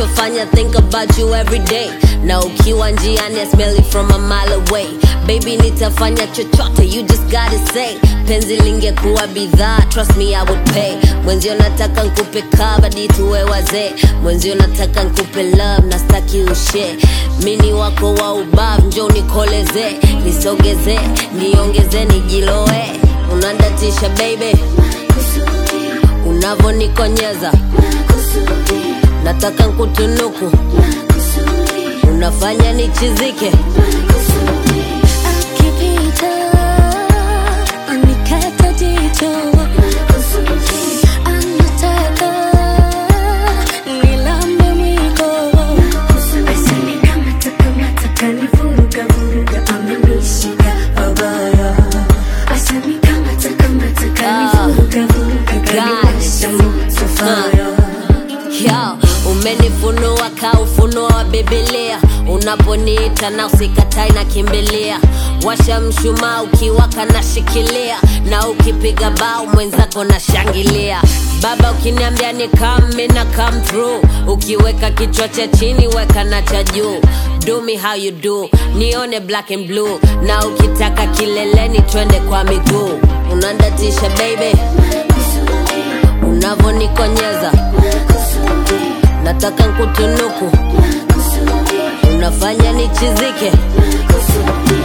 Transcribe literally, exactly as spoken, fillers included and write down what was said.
unachofanya, think about you every day. Na ukiwa njiani I smell it from a mile away. Baby nitafanya chochote, you just gotta say. Penzi lingekuwa bidhaa, trust me I would pay. Mwenzio nataka nkupe kabadi tuwe wazee. Mwenzio nataka nkupe love na staki ushe. Mini wako wa ubavu njoo nikoleze. Nisogeze, niongeze, nijiloe. Unandatisha baby, unavo nikonyeza. Nataka nkutunuku, unafanya nichizike. Akipita anikata jicho, anataka nilambe mwiko. Asani kama taka mataka nivuruga vuruga, amenishika abaya. Asani kama taka mataka nivuruga vuruga, kaniwasha moto fire. Yo, umenifunua ka ufunuo wa Biblia. Unaponiita na usikatai na kimbilia. Washa mshumaa ukiwaka na shikilia. Na ukipiga bao mwenzako na shangilia. Baba ukiniambia ni come, mina come through. Ukiweka kichwa cha chini weka na cha juu. Do me how you do, nione black and blue. Na ukitaka kileleni twende kwa miguu. Unandatisha baby, unavo nikonyeza. Nataka nkutunuku, unafanya nichizike.